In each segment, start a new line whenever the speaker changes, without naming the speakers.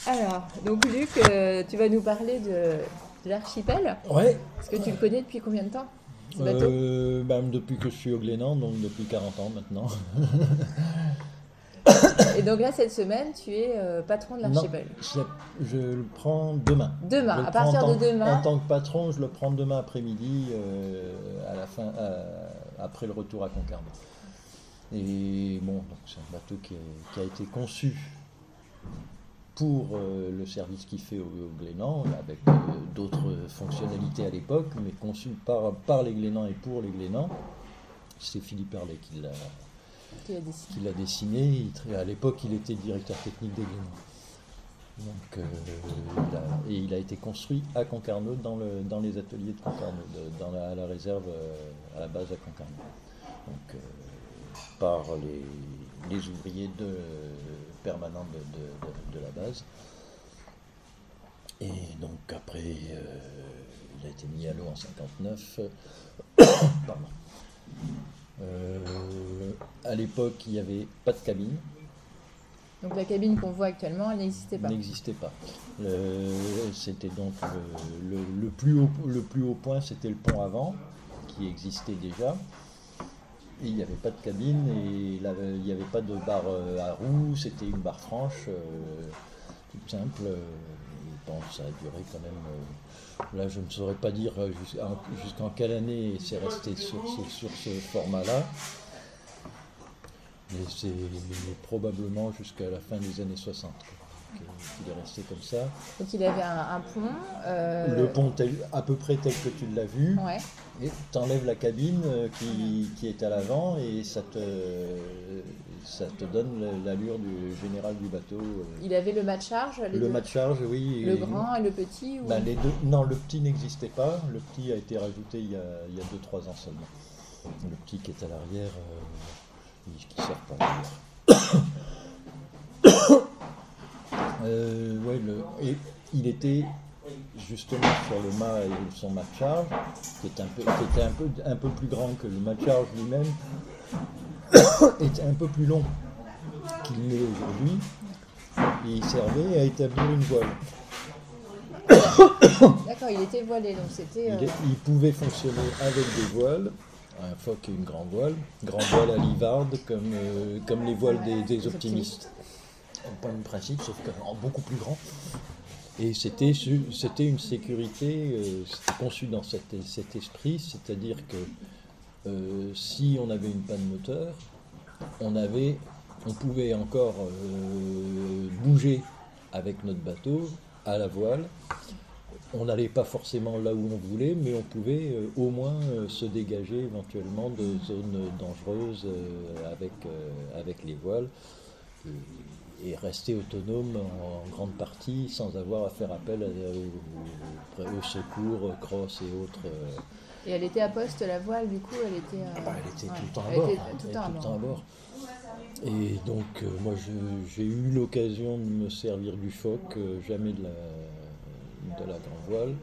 Alors, donc Luc, tu vas nous parler de l'archipel.
Ouais,
Est-ce que tu le connais depuis combien de temps, ce bateau?
depuis que je suis au Glénan, donc depuis 40 ans maintenant.
Et donc là, cette semaine, tu es patron de
Non,
l'archipel.
je le prends demain. Je
Demain,
le
à
prends
partir de
en
demain.
tant que patron, je le prends demain après-midi, après le retour à Concarneau. Et bon, donc c'est un bateau qui a été conçu pour le service qu'il fait au Glénan, avec d'autres fonctionnalités à l'époque, mais conçu par les Glénans et pour les Glénans. C'est Philippe Herlet
Tu as décidé.
qui l'a dessiné. À l'époque, il était directeur technique des Glénans. Donc, il a été construit à Concarneau, dans les ateliers de Concarneau, à la réserve, à la base à Concarneau. Donc, par les ouvriers permanents de la base. Et donc après, il a été mis à l'eau en 59. Pardon. À l'époque, il n'y avait pas de cabine.
Donc la cabine qu'on voit actuellement, elle n'existait pas.
N'existait pas. C'était donc le plus haut point, c'était le pont avant, qui existait déjà. Et il n'y avait pas de cabine et il n'y avait pas de barre à roues, c'était une barre franche, toute simple. Et bon, ça a duré quand même. Là, je ne saurais pas dire jusqu'en quelle année c'est resté sur ce format-là. Mais c'est probablement jusqu'à la fin des années 60 qu'il est resté comme ça.
Donc il avait un pont.
Le pont à peu près tel que tu l'as vu.
Ouais.
Et tu enlèves la cabine qui est à l'avant et ça te donne l'allure du général du bateau.
Il avait le mât de charge, les
Le
deux.
mât de charge, oui.
Le grand et le petit ou...
Les deux, non, le petit n'existait pas. Le petit a été rajouté il y a 2-3 ans seulement. Le petit qui est à l'arrière, qui ne sert pas d'ailleurs. Et il était justement sur le mât et son mât de charge, qui était un peu plus grand que le mât de charge lui-même, était un peu plus long qu'il l'est aujourd'hui, et il servait à établir une voile.
D'accord, il était voilé, donc c'était...
Il pouvait fonctionner avec des voiles, un phoque et une grande voile à livarde, comme les voiles des optimistes. Pas le même principe, sauf qu'en beaucoup plus grand. Et c'était une sécurité, c'était conçu dans cet esprit, c'est-à-dire que si on avait une panne moteur, on pouvait encore bouger avec notre bateau à la voile. On n'allait pas forcément là où on voulait, mais on pouvait au moins se dégager éventuellement de zones dangereuses avec les voiles. Et rester autonome en grande partie sans avoir à faire appel aux secours, crosses et autres.
Et elle était à poste, la voile, du coup, elle était...
Elle était tout le temps à
elle
bord.
était tout le temps à bord.
Et donc, moi, j'ai eu l'occasion de me servir du phoque, jamais de la grande voile.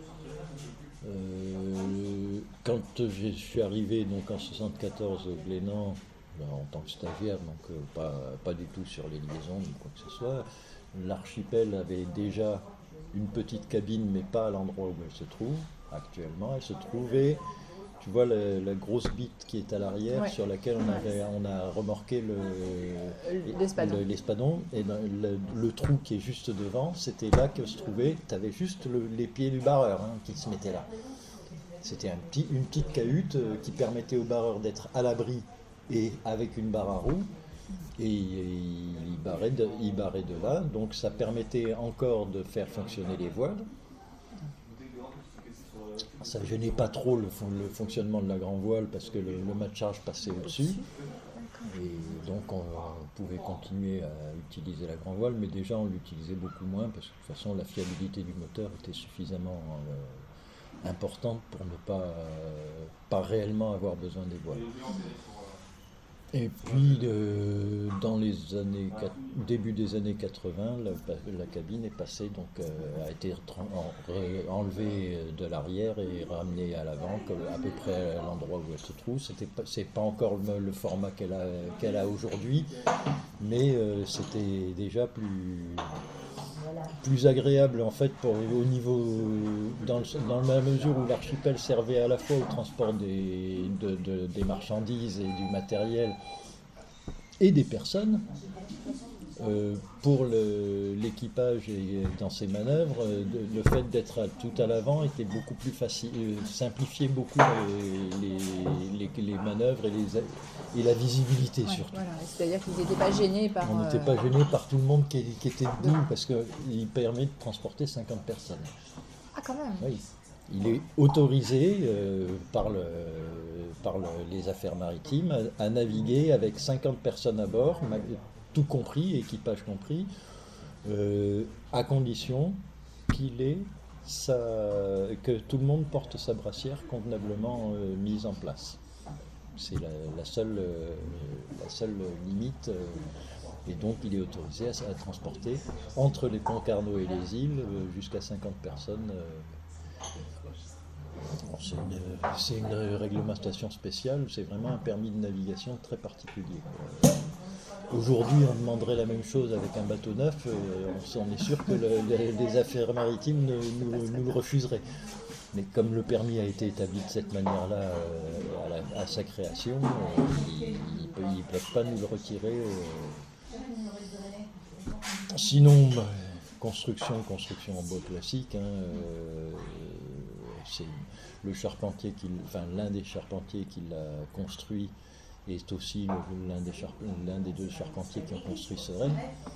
Quand je suis arrivé donc, en 74 au Glénan, en tant que stagiaire, donc pas du tout sur les liaisons ni quoi que ce soit. L'archipel avait déjà une petite cabine, mais pas à l'endroit où elle se trouve actuellement. Elle se trouvait, tu vois, la grosse bite qui est à l'arrière,
Ouais.
sur laquelle on a remorqué l'espadon. Et le trou qui est juste devant, c'était là que se trouvait, tu avais juste les pieds du barreur qui se mettaient là. C'était une petite cahute qui permettait au barreur d'être à l'abri et avec une barre à roue, et il barrait de là, donc ça permettait encore de faire fonctionner les voiles. Ça gênait pas trop le fonctionnement de la grande voile parce que le mât de charge passait au-dessus, et donc on pouvait continuer à utiliser la grande voile, mais déjà on l'utilisait beaucoup moins parce que de toute façon la fiabilité du moteur était suffisamment importante pour ne pas réellement avoir besoin des voiles. Et puis, dans début des années 80, la cabine est passée, donc a été enlevée de l'arrière et ramenée à l'avant, à peu près à l'endroit où elle se trouve. C'est pas encore le format qu'elle a aujourd'hui, mais c'était déjà plus agréable en fait au niveau dans la mesure où l'archipel servait à la fois au transport des marchandises et du matériel et des personnes. Pour l'équipage et dans ses manœuvres, le fait d'être tout à l'avant était beaucoup plus facile, simplifiait beaucoup les manœuvres et la visibilité surtout.
Voilà. C'est-à-dire qu'ils n'étaient pas gênés par...
On n'était pas gêné par tout le monde qui était debout parce qu'il permet de transporter 50 personnes.
Ah, quand même.
Oui. Il est autorisé par les affaires maritimes à naviguer avec 50 personnes à bord, tout compris, équipage compris, à condition que tout le monde porte sa brassière convenablement mise en place. C'est la seule limite. Et donc il est autorisé à transporter entre les Concarneau et les îles jusqu'à 50 personnes. C'est une réglementation spéciale, c'est vraiment un permis de navigation très particulier. Aujourd'hui, on demanderait la même chose avec un bateau neuf, on est sûr que les affaires maritimes nous le refuseraient. Mais comme le permis a été établi de cette manière-là à sa création, ils ne peuvent pas nous le retirer. Sinon, construction en bois classique, c'est le charpentier, l'un des charpentiers qui l'a construit est aussi l'un des deux charpentiers qui ont construit Sereine,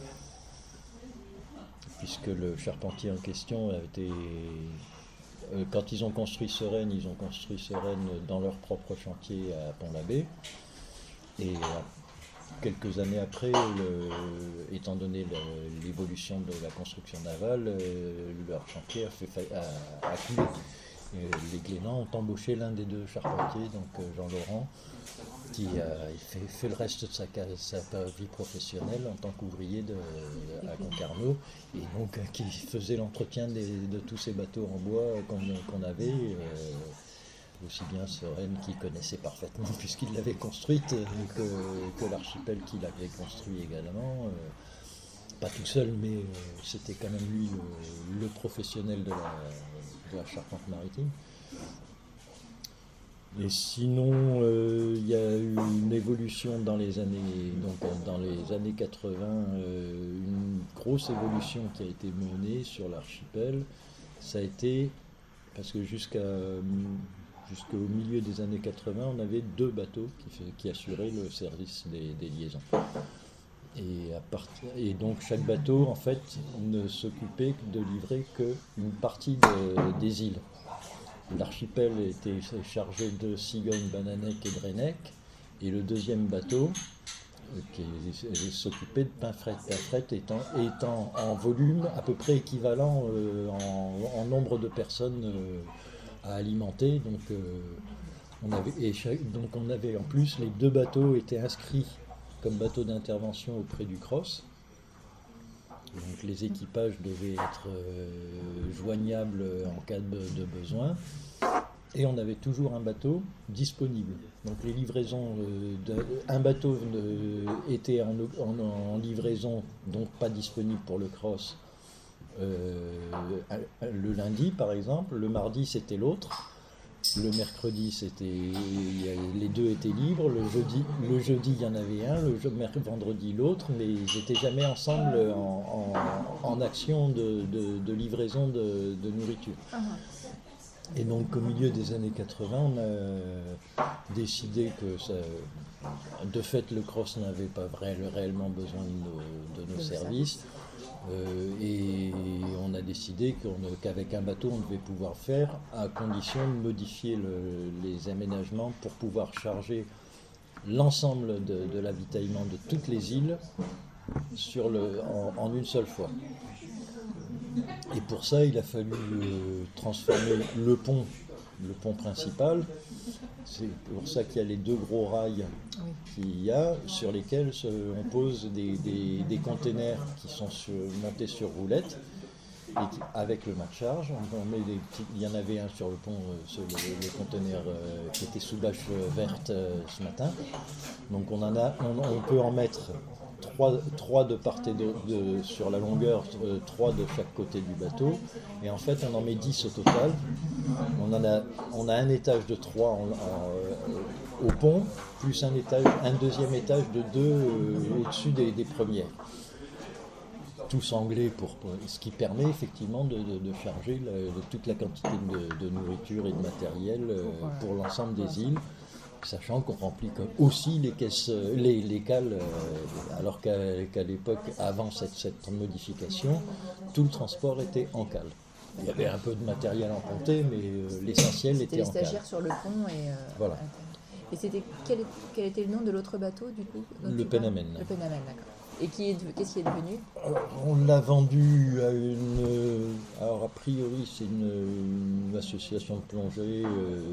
puisque le charpentier en question a été... Quand ils ont construit Sereine, dans leur propre chantier à Pont-l'Abbé. Et quelques années après, étant donné l'évolution de la construction navale, leur chantier a coulé. Les Glénans ont embauché l'un des deux charpentiers, donc Jean Laurent, qui a fait le reste de sa vie professionnelle en tant qu'ouvrier à Concarneau, et donc qui faisait l'entretien de tous ces bateaux en bois qu'on avait, aussi bien Sereine qu'il connaissait parfaitement puisqu'il l'avait construite, que l'archipel qu'il avait construit également. Pas tout seul, mais c'était quand même lui le professionnel de la charpente maritime. Et sinon, il y a eu une évolution dans les années 80, une grosse évolution qui a été menée sur l'archipel. Ça a été, parce que jusqu'au milieu des années 80, on avait 2 bateaux qui assuraient le service des liaisons. Et donc chaque bateau, en fait, ne s'occupait de livrer qu'une partie des îles. L'archipel était chargé de Cigogne, Bananec et Drennec, et le deuxième bateau qui s'occupait de Pinfret. Pinfret étant en volume à peu près équivalent en nombre de personnes à alimenter. Donc on avait en plus, les 2 bateaux étaient inscrits comme bateaux d'intervention auprès du CROSS. Donc les équipages devaient être joignables en cas de besoin. Et on avait toujours un bateau disponible. Donc les livraisons, un bateau était en livraison, donc pas disponible pour le CROSS, le lundi par exemple. Le mardi c'était l'autre. Le mercredi, les 2 étaient libres. Le jeudi, il y en avait un. Le vendredi, l'autre. Mais ils n'étaient jamais ensemble en action de livraison de nourriture. Et donc, au milieu des années 80, on a décidé que de fait, le CROSS n'avait pas réellement besoin de nos services. Et on a décidé qu'avec un bateau on devait pouvoir faire, à condition de modifier les aménagements pour pouvoir charger l'ensemble de l'avitaillement de toutes les îles en une seule fois. Et pour ça il a fallu transformer le pont principal. C'est pour ça qu'il y a les 2 gros rails qu'il y a, sur lesquels on pose des containers qui sont montés sur roulettes, avec le mât-charge. Il y en avait un sur le pont, le conteneur qui était sous bâche verte ce matin. Donc on peut en mettre trois de part et sur la longueur, 3 de chaque côté du bateau. Et en fait, on en met 10 au total. On a un étage de 3 au pont, plus un deuxième étage de 2 au-dessus des premiers. Tout sanglé, ce qui permet effectivement de charger toute la quantité de nourriture et de matériel pour l'ensemble des îles, sachant qu'on remplit aussi les caisses, les cales, alors qu'à l'époque, avant cette modification, tout le transport était en cale. Il y avait un peu de matériel en ponté, mais l'essentiel était en cale.
C'était les stagiaires sur le pont et...
Voilà.
Et quel était le nom de l'autre bateau du coup?
Le Penamen.
Le Penamen, d'accord. Et qu'est-ce qui est devenu?
On l'a vendu à alors a priori c'est une association de plongée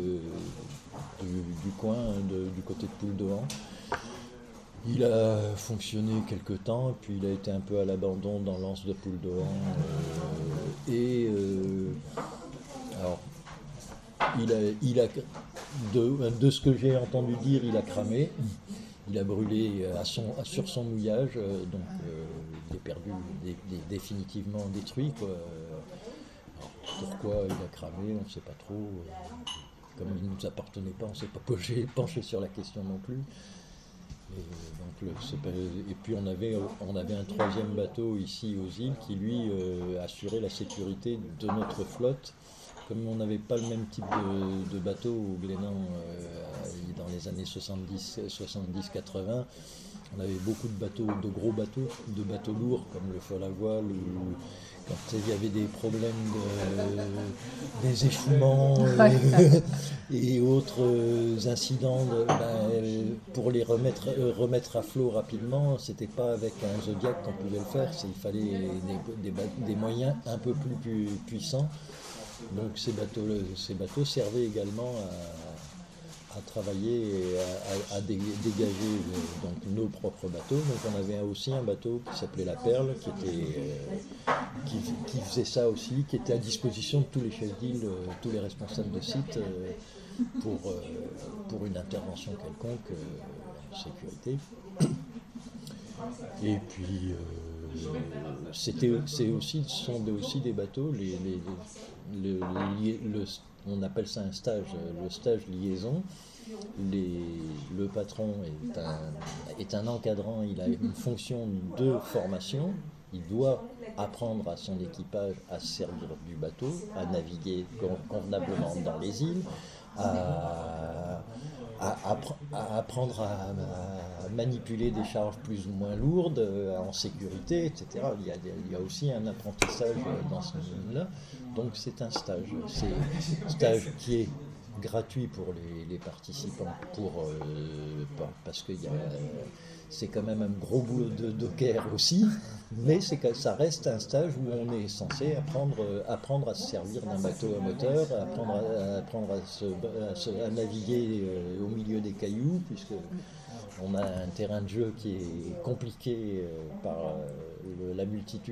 du coin, du côté de Poule-de-Han. Il a fonctionné quelque temps, puis il a été un peu à l'abandon dans l'anse de Poule-de-Han. Alors, il a de ce que j'ai entendu dire, il a cramé. Il a brûlé sur son mouillage, donc il est perdu, définitivement détruit, quoi. Alors, pourquoi il a cramé, on ne sait pas trop. Comme il ne nous appartenait pas, on ne s'est pas penché sur la question non plus. Et puis on avait un troisième bateau ici aux îles qui lui assurait la sécurité de notre flotte. Comme on n'avait pas le même type de bateau au Glénan dans les années 70-80, on avait beaucoup de gros bateaux, de bateaux lourds comme le Fol à voile, ou quand il y avait des problèmes des échouements et autres incidents, pour les remettre à flot rapidement, c'était pas avec un Zodiac qu'on pouvait le faire, il fallait des moyens un peu plus puissants. Donc ces bateaux servaient également à travailler et à dégager donc nos propres bateaux. Donc on avait aussi un bateau qui s'appelait la Perle, qui faisait ça aussi, qui était à disposition de tous les chefs d'île, tous les responsables de site pour une intervention quelconque en sécurité. Et puis ce sont aussi des bateaux, on appelle ça un stage, le stage liaison. Le patron est un encadrant, il a une fonction de formation, il doit apprendre à son équipage à se servir du bateau, à naviguer convenablement dans les îles, à apprendre à manipuler des charges plus ou moins lourdes en sécurité, etc. Il y a aussi un apprentissage dans ce domaine-là. Donc c'est un stage. C'est un stage qui est gratuit pour les participants parce que c'est quand même un gros boulot de docker aussi, mais ça reste un stage où on est censé apprendre à se servir d'un bateau à moteur, apprendre à naviguer au milieu des cailloux, puisque on a un terrain de jeu qui est compliqué par la multitude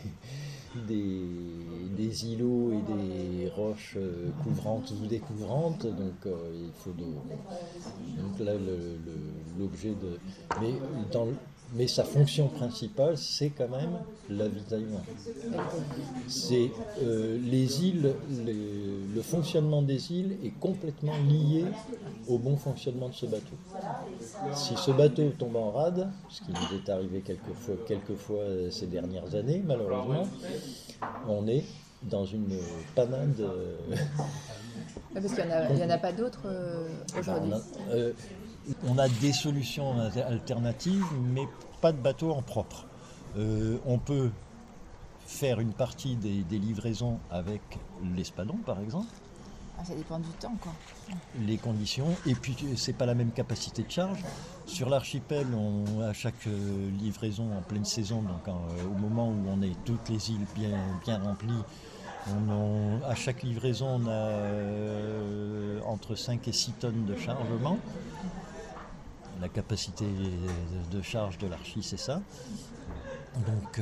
des îlots et des roches couvrantes ou découvrantes, donc il faut donc là l'objet de mais sa fonction principale, c'est quand même l'avitaillement. C'est les îles, le fonctionnement des îles est complètement lié au bon fonctionnement de ce bateau. Si ce bateau tombe en rade, ce qui nous est arrivé quelques fois ces dernières années, malheureusement, on est dans une panade.
Parce qu'il n'y en a pas d'autres aujourd'hui.
On a des solutions alternatives, mais pas de bateau en propre. On peut faire une partie des livraisons avec l'espadon, par exemple.
Ça dépend du temps, quoi.
Les conditions, et puis c'est pas la même capacité de charge. Sur l'archipel, à chaque livraison en pleine saison, donc au moment où on est toutes les îles bien remplies, à chaque livraison, on a entre 5 et 6 tonnes de chargement. La capacité de charge de l'archi, c'est ça. Donc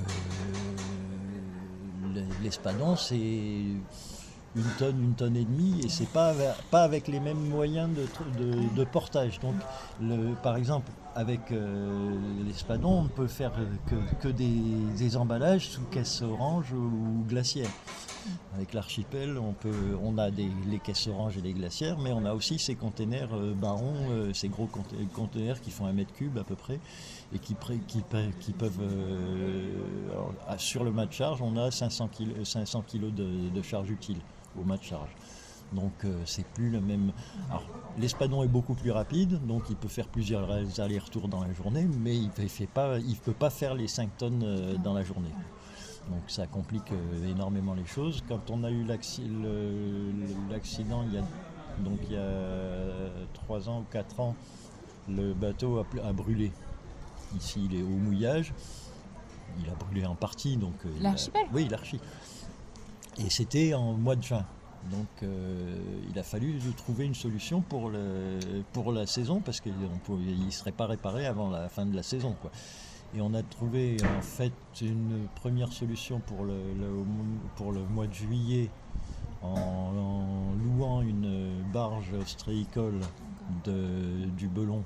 l'espadon, c'est une tonne et demie, et c'est pas avec les mêmes moyens de portage. Donc par exemple, avec l'espadon, on ne peut faire que des emballages sous caisse orange ou glaciaire. Avec l'archipel, on a les caisses orange et les glaciaires, mais on a aussi ces containers Baron, ces gros containers qui font 1 mètre cube à peu près, et qui peuvent... alors, sur le mât de charge, on a 500 kg de charge utile au mât de charge. Donc c'est plus le même... Alors, l'espadon est beaucoup plus rapide, donc il peut faire plusieurs allers-retours dans la journée, mais il ne peut pas faire les 5 tonnes dans la journée. Donc ça complique énormément les choses. Quand on a eu l'accident il y a 3 ans ou 4 ans, le bateau a brûlé. Ici il est au mouillage, il a brûlé en partie.
L'archipel ?
Oui, l'archi. Et c'était en mois de juin. Donc il a fallu trouver une solution pour la saison, parce qu'il ne serait pas réparé avant la fin de la saison, quoi. Et on a trouvé en fait une première solution pour le mois de juillet en louant une barge ostréicole du Belon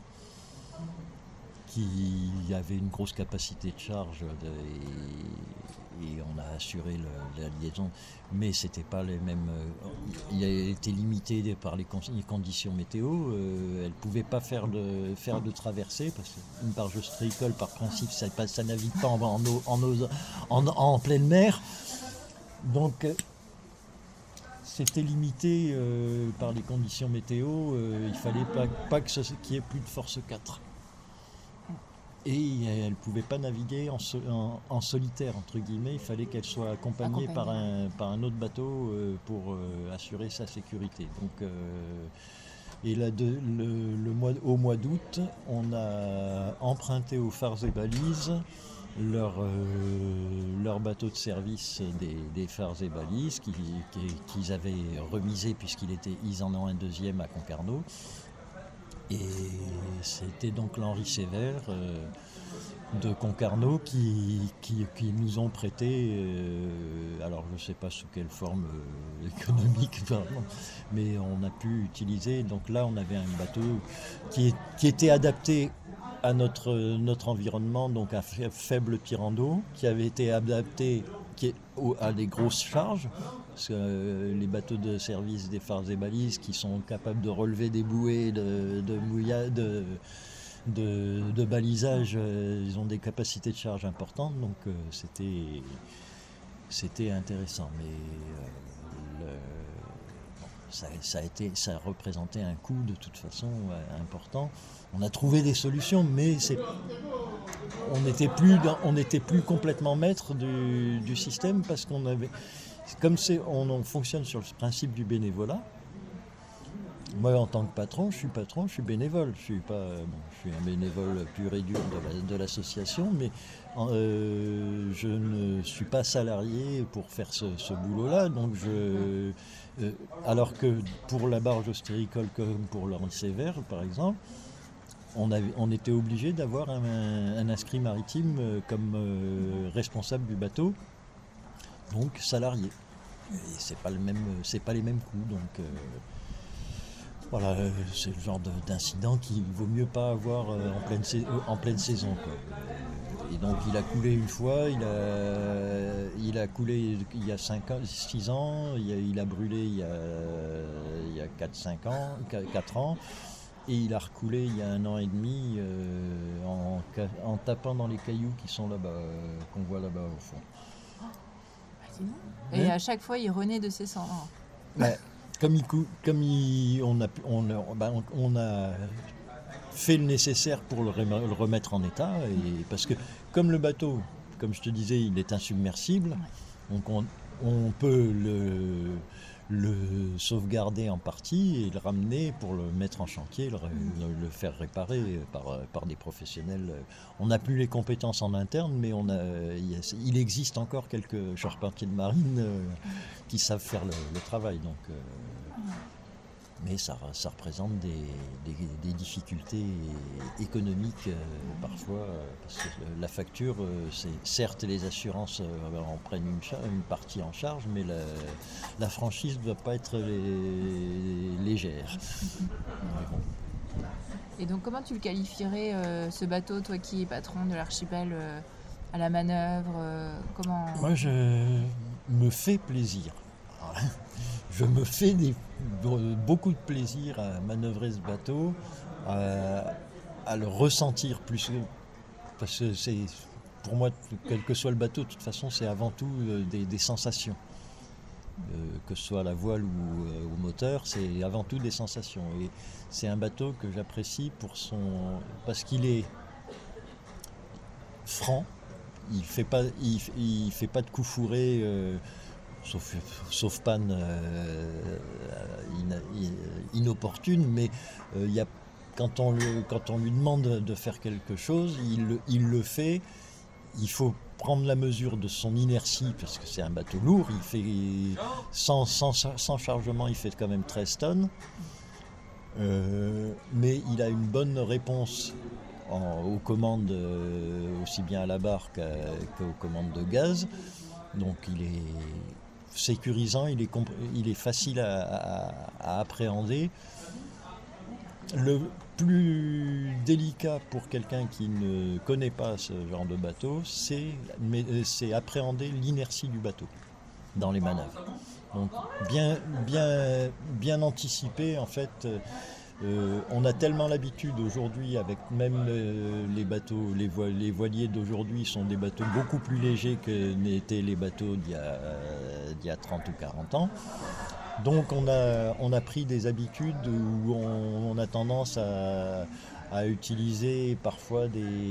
qui avait une grosse capacité de charge et on a assuré la liaison, mais c'était pas les mêmes. Il a été limité par les conditions météo. Elle pouvait pas faire de traversée, parce qu'une barge ostréicole par principe ça navigue pas en pleine mer, donc c'était limité par les conditions météo. Il fallait pas qu'il y ait plus de force 4. Et elle ne pouvait pas naviguer en solitaire, entre guillemets. Il fallait qu'elle soit accompagnée par un autre bateau pour assurer sa sécurité. Donc, et là, au mois d'août, on a emprunté aux phares et balises leur bateau de service des phares et balises qu'ils avaient remisé, ils en ont un deuxième à Concarneau. Et c'était donc l'Henri Sévère de Concarneau qui nous ont prêté, alors je ne sais pas sous quelle forme économique, mais on a pu utiliser. Donc là, on avait un bateau qui était adapté à notre environnement, donc un faible tirant d'eau, qui avait été adapté à des grosses charges. Parce que les bateaux de service des phares et balises qui sont capables de relever des bouées de balisage, ils ont des capacités de charge importantes, donc c'était intéressant. Mais ça représentait un coût de toute façon important. On a trouvé des solutions, mais on n'était plus complètement maître du système, parce qu'on avait... on fonctionne sur le principe du bénévolat. Moi, en tant que patron, je suis bénévole. Je suis un bénévole pur et dur de l'association, mais je ne suis pas salarié pour faire ce boulot-là. Donc alors que pour la barge ostréicole, comme pour l'Henri Sévère, par exemple, on était obligé d'avoir un inscrit maritime comme responsable du bateau. Donc salarié. Et c'est pas les mêmes coûts. Donc voilà, c'est le genre d'incident qu'il vaut mieux pas avoir en pleine saison, quoi. Et donc il a coulé une fois, il a coulé il y a 6 ans, il a brûlé il y a 4 ans, et il a recoulé il y a 1 an et demi en tapant dans les cailloux qui sont là-bas, qu'on voit là-bas au fond.
Et à chaque fois, il renaît de ses cendres.
Ouais. On a fait le nécessaire pour le remettre en état, et parce que comme le bateau, comme je te disais, il est insubmersible, donc on peut le sauvegarder en partie et le ramener pour le mettre en chantier, le faire réparer par des professionnels. On n'a plus les compétences en interne, mais il existe encore quelques charpentiers de marine qui savent faire le travail. Donc, mais ça représente des difficultés économiques parfois, parce que la facture, c'est certes les assurances en prennent une partie en charge, mais la franchise ne doit pas être légère.
Et donc, comment tu le qualifierais, ce bateau, toi qui es patron de l'archipel, à la manœuvre comment...
Moi, je me fais plaisir. Je me fais beaucoup de plaisir à manœuvrer ce bateau, à le ressentir plus. Parce que pour moi, quel que soit le bateau, de toute façon, c'est avant tout des sensations. Que ce soit à la voile ou au moteur, c'est avant tout des sensations. Et c'est un bateau que j'apprécie parce qu'il est franc, il fait pas de coups fourrés, sauf panne inopportune, mais quand on lui demande de faire quelque chose, il le fait. Il faut prendre la mesure de son inertie, parce que c'est un bateau lourd, il fait sans chargement, il fait quand même 13 tonnes, mais il a une bonne réponse aux commandes, aussi bien à la barre qu'aux commandes de gaz, donc il est sécurisant, il est facile à appréhender. Le plus délicat pour quelqu'un qui ne connaît pas ce genre de bateau, c'est appréhender l'inertie du bateau dans les manœuvres. Donc bien anticiper, en fait. On a tellement l'habitude aujourd'hui, avec même les bateaux, les voiliers d'aujourd'hui sont des bateaux beaucoup plus légers que n'étaient les bateaux d'il y a 30 ou 40 ans. Donc on a pris des habitudes où on a tendance à utiliser parfois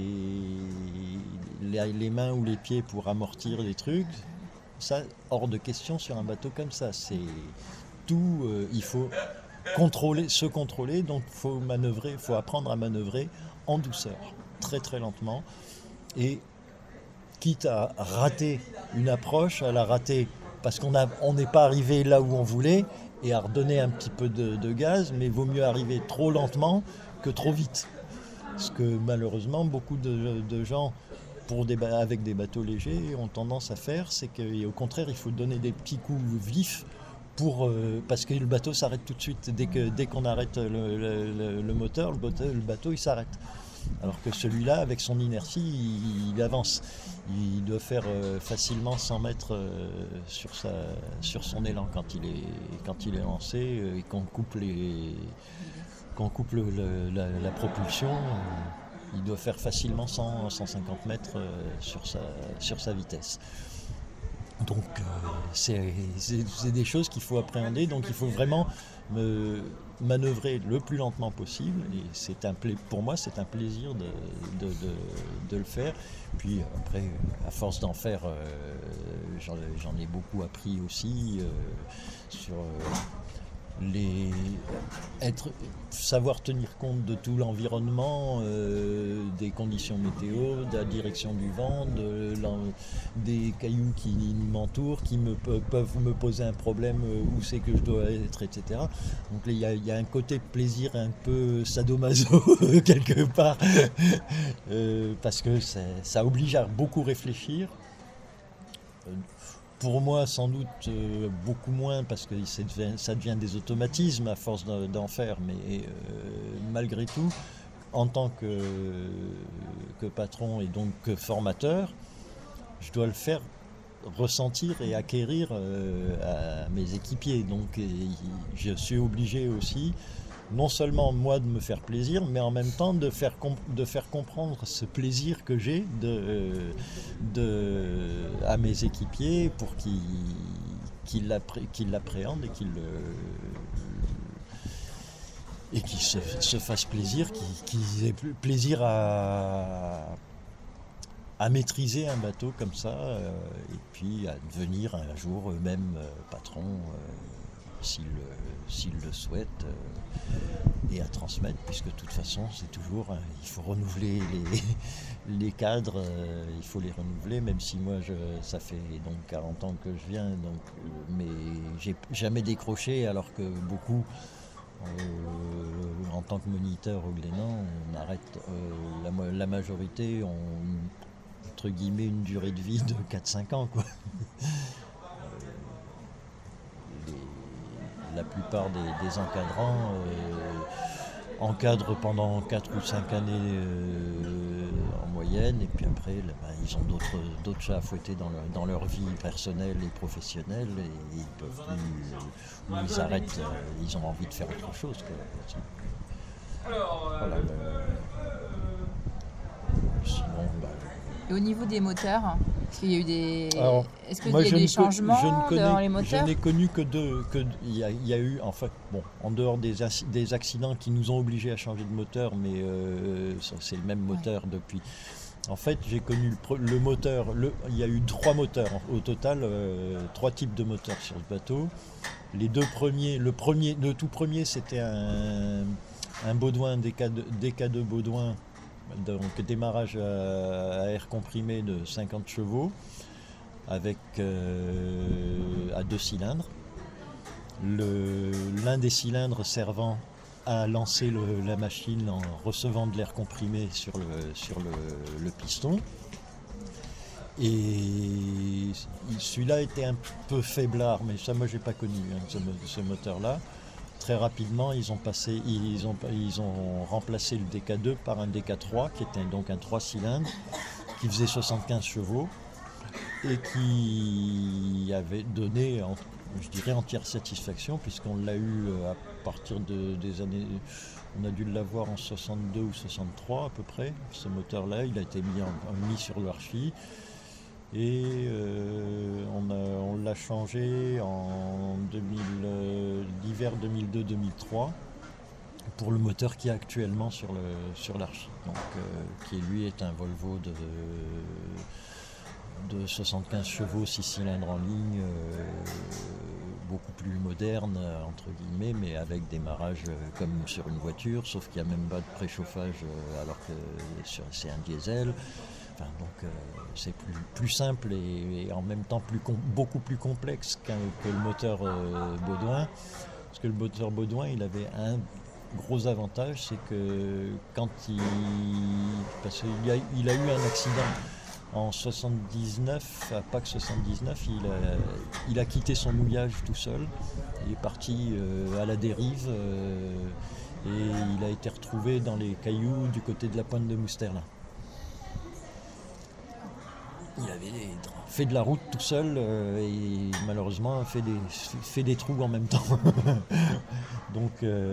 les mains ou les pieds pour amortir des trucs. Ça, hors de question sur un bateau comme ça. C'est tout, il faut se contrôler, donc il faut apprendre à manœuvrer en douceur, très très lentement. Et quitte à rater une approche, à la rater parce qu'on n'est pas arrivé là où on voulait, et à redonner un petit peu de gaz, mais il vaut mieux arriver trop lentement que trop vite. Parce que malheureusement, beaucoup de gens, avec des bateaux légers, ont tendance à faire, c'est qu'au contraire, il faut donner des petits coups vifs, parce que le bateau s'arrête tout de suite. Dès qu'on arrête le moteur, le bateau il s'arrête. Alors que celui-là, avec son inertie, il avance. Il doit faire facilement 100 mètres sur son élan quand il est lancé, et qu'on coupe la propulsion. Il doit faire facilement 150 mètres sur sa vitesse. Donc c'est des choses qu'il faut appréhender, donc il faut vraiment manœuvrer le plus lentement possible, et pour moi c'est un plaisir de le faire. Puis après, à force d'en faire, j'en ai beaucoup appris aussi sur savoir tenir compte de tout l'environnement, des conditions météo, de la direction du vent, des cailloux qui m'entourent, qui peuvent me poser un problème, où c'est que je dois être, etc. Donc il y a un côté plaisir un peu sadomaso quelque part, parce que ça oblige à beaucoup réfléchir. Pour moi, sans doute beaucoup moins, parce que ça devient des automatismes à force d'en faire, mais malgré tout, en tant que patron et donc que formateur, je dois le faire ressentir et acquérir à mes équipiers. Donc je suis obligé aussi, non seulement moi de me faire plaisir, mais en même temps de faire comprendre ce plaisir que j'ai à mes équipiers, pour qu'ils l'appréhendent et qu'ils se fassent plaisir, qu'ils aient plaisir à maîtriser un bateau comme ça, et puis à devenir un jour eux-mêmes patrons, s'ils le souhaitent, et à transmettre, puisque de toute façon c'est toujours, il faut renouveler les cadres, il faut les renouveler, même si moi ça fait donc 40 ans que je viens, donc, mais j'ai jamais décroché, alors que beaucoup, en tant que moniteur au Glénan, on arrête, la majorité ont, entre guillemets, une durée de vie de 4-5 ans, quoi. La plupart des encadrants encadrent pendant 4 ou 5 années en moyenne, et puis après ils ont d'autres chats à fouetter dans leur vie personnelle et professionnelle, et ils peuvent plus, ou ils arrêtent, ils ont envie de faire autre chose. Voilà, sinon,
Et au niveau des moteurs, est-ce qu'il y a eu des, est-ce qu'il
moi,
y a eu des changements dans les moteurs?
Je n'ai connu que deux. Il y a eu, en fait, bon, en dehors des accidents qui nous ont obligés à changer de moteur, mais c'est le même moteur depuis. En fait, j'ai connu le moteur. Il y a eu 3 moteurs au total, 3 types de moteurs sur le bateau. Les 2 premiers, le tout premier, c'était un Baudouin DK2 Baudouin. Donc démarrage à air comprimé de 50 chevaux avec à 2 cylindres. L'un des cylindres servant à lancer la machine en recevant de l'air comprimé sur le piston. Et celui-là était un peu faiblard, mais ça moi j'ai pas connu ce moteur-là. Très rapidement, ils ont remplacé le DK2 par un DK3 qui était donc un 3 cylindres qui faisait 75 chevaux et qui avait donné, je dirais, entière satisfaction puisqu'on l'a eu à partir des années, on a dû l'avoir en 62 ou 63 à peu près. Ce moteur-là, il a été mis sur l'Archi. Et on l'a changé en l'hiver 2002-2003 pour le moteur qui est actuellement sur l'Archi, donc qui lui est un Volvo de 75 chevaux, 6 cylindres en ligne, beaucoup plus moderne entre guillemets, mais avec démarrage comme sur une voiture, sauf qu'il n'y a même pas de préchauffage alors que c'est un diesel. Enfin, donc c'est plus simple et en même temps beaucoup plus complexe que le moteur Baudouin. Parce que le moteur Baudouin, il avait un gros avantage, c'est que parce qu'il a eu un accident en 79, à Pâques 79, il a quitté son mouillage tout seul. Il est parti à la dérive et il a été retrouvé dans les cailloux du côté de la pointe de Mousterlin. Il avait fait de la route tout seul et malheureusement fait des trous en même temps. Donc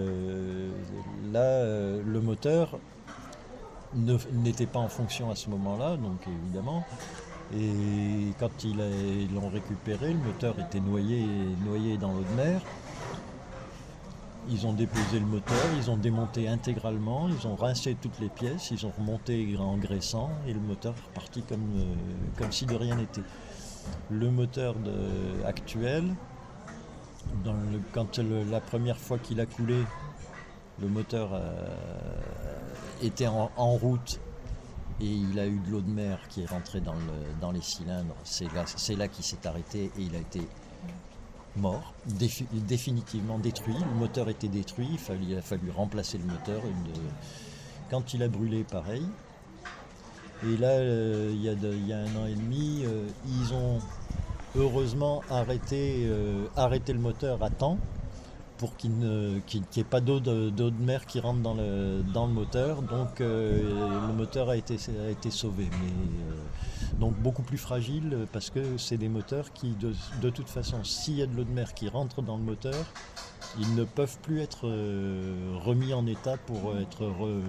là, le moteur n'était pas en fonction à ce moment-là, donc évidemment. Et quand ils l'ont récupéré, le moteur était noyé dans l'eau de mer. Ils ont déposé le moteur, ils ont démonté intégralement, ils ont rincé toutes les pièces, ils ont remonté en graissant et le moteur est reparti comme si de rien n'était. Le moteur actuel, quand la première fois qu'il a coulé, le moteur était en route et il a eu de l'eau de mer qui est rentrée dans les cylindres. C'est là qu'il s'est arrêté et il a été mort, définitivement détruit. Le moteur était détruit, il a fallu remplacer le moteur. Quand il a brûlé, pareil. Et là, il y a 1 an et demi, ils ont heureusement arrêté le moteur à temps pour qu'il n'y ait pas d'eau de mer qui rentre dans le moteur. Donc le moteur a été sauvé. Mais donc beaucoup plus fragile parce que c'est des moteurs qui, de toute façon, s'il y a de l'eau de mer qui rentre dans le moteur, ils ne peuvent plus être remis en état pour être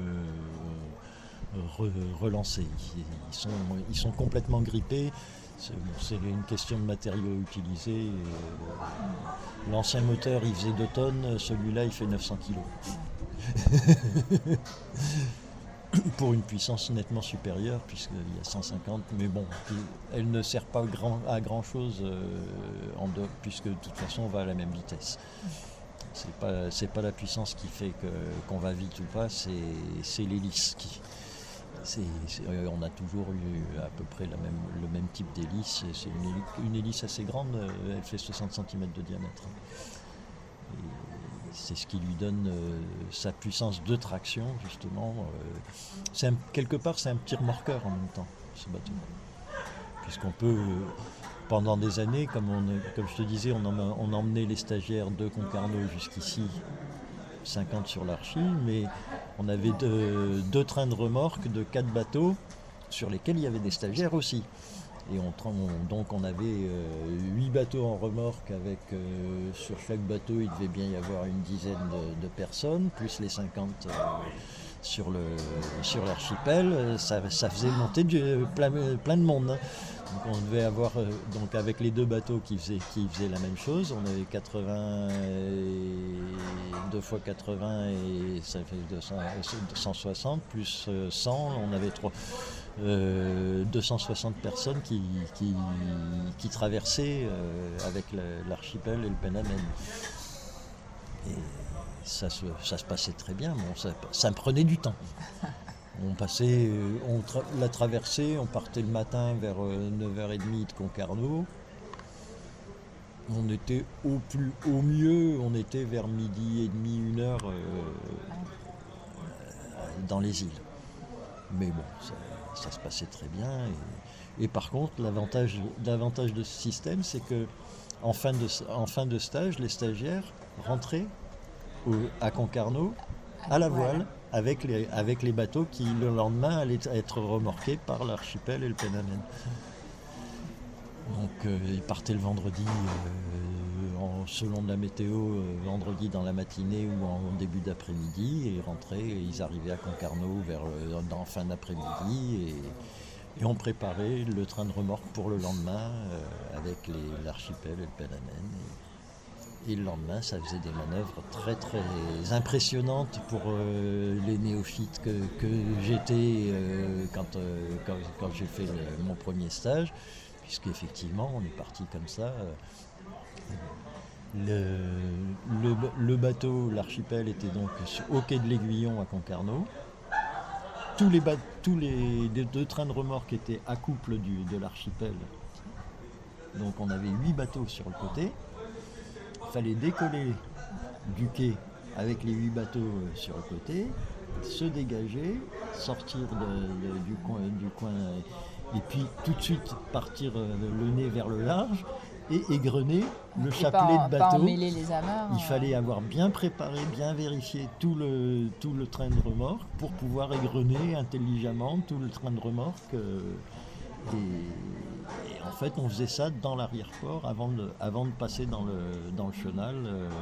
relancés. Ils sont complètement grippés. C'est une question de matériaux utilisés. L'ancien moteur, il faisait 2 tonnes, celui-là, il fait 900 kilos. Pour une puissance nettement supérieure, puisqu'il y a 150, mais bon, elle ne sert pas à grand-chose puisque de toute façon, on va à la même vitesse. C'est pas la puissance qui fait qu'on va vite ou pas, c'est l'hélice qui... on a toujours eu à peu près le même type d'hélice. C'est une hélice assez grande, elle fait 60 cm de diamètre. Et c'est ce qui lui donne sa puissance de traction, justement. Quelque part, c'est un petit remorqueur en même temps, ce bateau. Puisqu'on peut, pendant des années, comme je te disais, on emmenait les stagiaires de Concarneau jusqu'ici 50 sur l'Archi, mais on avait deux trains de remorque de 4 bateaux sur lesquels il y avait des stagiaires aussi. Et donc on avait 8 bateaux en remorque avec sur chaque bateau il devait bien y avoir une dizaine de personnes, plus les 50 sur l'archipel. Ça faisait monter plein de monde. Hein. Donc on devait avoir, donc avec les 2 bateaux qui faisaient la même chose, on avait 80, 2 fois 80 et ça fait 260, plus 100, on avait 260 personnes qui traversaient avec l'archipel et le Panamène. Et ça se passait très bien, bon, ça me prenait du temps. La traversée, on partait le matin vers 9h30 de Concarneau. On était au mieux, on était vers midi et demi, 1h dans les îles. Mais bon, ça se passait très bien. Et par contre, l'avantage de ce système, c'est que en fin de stage, les stagiaires rentraient à Concarneau à la voile avec les bateaux qui le lendemain allaient être remorqués par l'archipel et le Panamène. Donc ils partaient le vendredi, selon de la météo, vendredi dans la matinée ou en début d'après-midi, et ils rentraient, et ils arrivaient à Concarneau en fin d'après-midi, et on préparait le train de remorque pour le lendemain avec l'archipel et le Panamène. Et le lendemain, ça faisait des manœuvres très très impressionnantes pour les néophytes que j'étais quand j'ai fait mon premier stage, puisqu'effectivement on est parti comme ça. Le bateau, l'archipel, était donc au quai de l'Aiguillon à Concarneau. Tous les 2 trains de remorque étaient à couple de l'archipel. Donc on avait 8 bateaux sur le côté. Il fallait décoller du quai avec les 8 bateaux sur le côté, se dégager, sortir du coin, et puis tout de suite partir le nez vers le large et égrener le chapelet de bateau.
Pas emmêler les amarres.
Il fallait avoir bien préparé, bien vérifié tout le train de remorque pour pouvoir égrener intelligemment tout le train de remorque. Et en fait, on faisait ça dans l'arrière-port avant de passer dans le chenal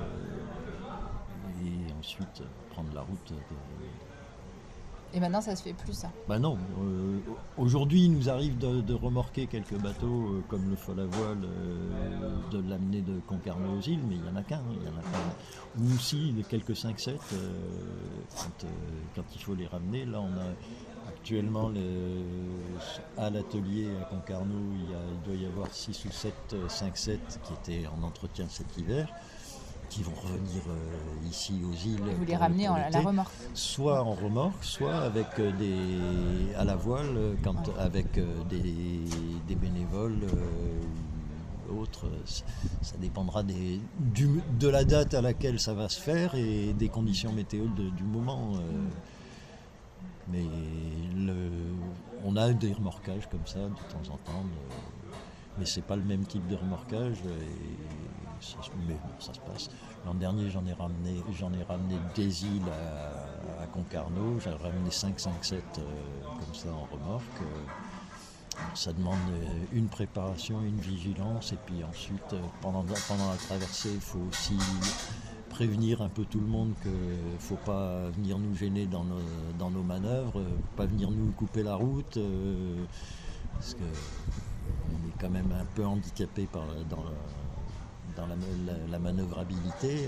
et ensuite prendre la route.
Et maintenant, ça se fait plus, ça?
Ben non. Aujourd'hui, il nous arrive de remorquer quelques bateaux comme le Fol à voile, de l'amener de Concarneau aux îles, mais il n'y en a qu'un. Ou aussi quelques 5-7 quand il faut les ramener. Là, on a actuellement à l'atelier à Concarneau, il doit y avoir 6 ou 7 5-7 qui étaient en entretien cet hiver, qui vont revenir ici aux îles.
Vous les ramenez à la remorque?
Soit en remorque, soit avec à la voile, avec des bénévoles ou autres. Ça dépendra de la date à laquelle ça va se faire et des conditions météo du moment. Mais on a des remorquages comme ça de temps en temps, mais c'est pas le même type de remorquage. Mais bon, ça se passe. L'an dernier, j'en ai ramené des îles à Concarneau. J'ai ramené 5-7 comme ça en remorque. Ça demande une préparation, une vigilance, et puis ensuite, pendant la traversée, il faut aussi prévenir un peu tout le monde qu'il ne faut pas venir nous gêner dans nos manœuvres, pas venir nous couper la route, parce qu'on est quand même un peu handicapé dans la manœuvrabilité.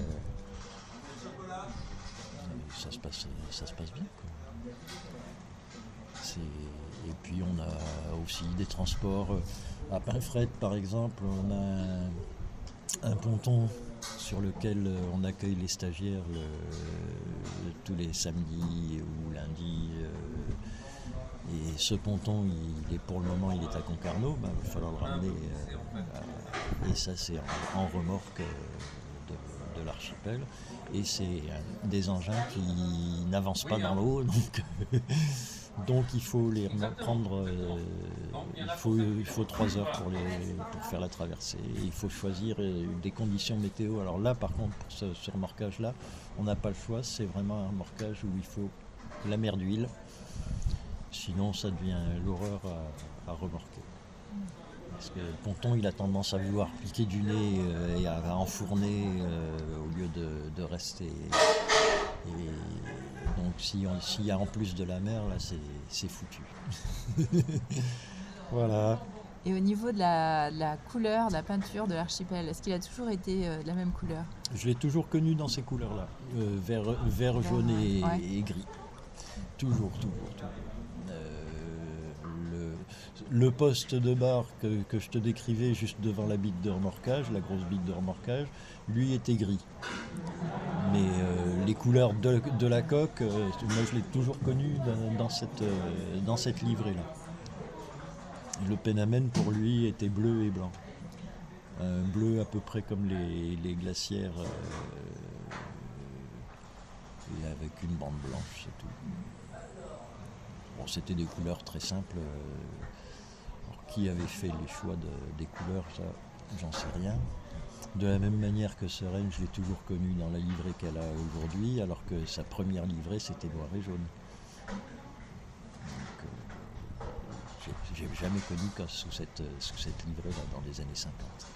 Ça se passe bien, quoi. Et puis on a aussi des transports à Pinfret, par exemple. On a un ponton sur lequel on accueille les stagiaires tous les samedis ou lundis. Et ce ponton, pour le moment, il est à Concarneau. Il va falloir le ramener. Et ça, c'est en remorque de de l'archipel. Et c'est des engins qui n'avancent pas dans l'eau, donc il faut les prendre, il faut 3 heures pour faire la traversée. Et il faut choisir des conditions météo. Alors là, par contre, pour ce remorquage-là, on n'a pas le choix. C'est vraiment un remorquage où il faut la mer d'huile. Sinon, ça devient l'horreur à remorquer. Parce que le ponton, il a tendance à vouloir piquer du nez et à enfourner au lieu de rester. Et donc s'il y a en plus de la mer, là, c'est foutu. Voilà.
Et au niveau de la couleur, de la peinture de l'archipel, est-ce qu'il a toujours été de la même couleur?
Je l'ai toujours connu dans ces couleurs-là, vert, jaune et gris. Toujours. Le poste de bar que je te décrivais juste devant la bite de remorquage, la grosse bite de remorquage, lui était gris. Mais les couleurs de la coque, moi je l'ai toujours connu dans cette livrée-là. Le Pénamène pour lui était bleu et blanc. Un bleu à peu près comme les glacières et avec une bande blanche, c'est tout. Bon, c'était des couleurs très simples. Qui avait fait les choix des couleurs, ça, j'en sais rien. De la même manière que Serene, je l'ai toujours connue dans la livrée qu'elle a aujourd'hui, alors que sa première livrée, c'était noir et jaune. Donc, j'ai jamais connu sous cette livrée-là dans les années 50.